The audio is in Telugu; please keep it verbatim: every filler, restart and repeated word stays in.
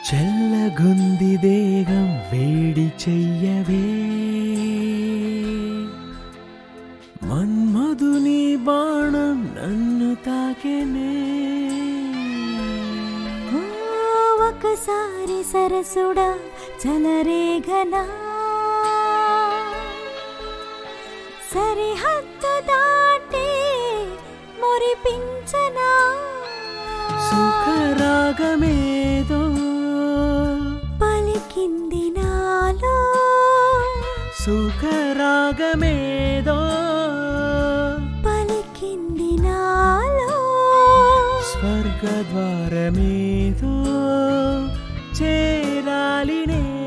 చల్లగుంది దేహం వేడి చెయ్యవే మన్మధుని బాణం నన్ను తాకెనే ఒకసారి సరసుడా చలరేగనా సరిహద్దు దాటి మురిపించనా సుఖరాగమేదో పలికింది నాలో సుఖరాగమేదో పలికింది నాలో స్వర్గద్వారమేదో చేరాలినే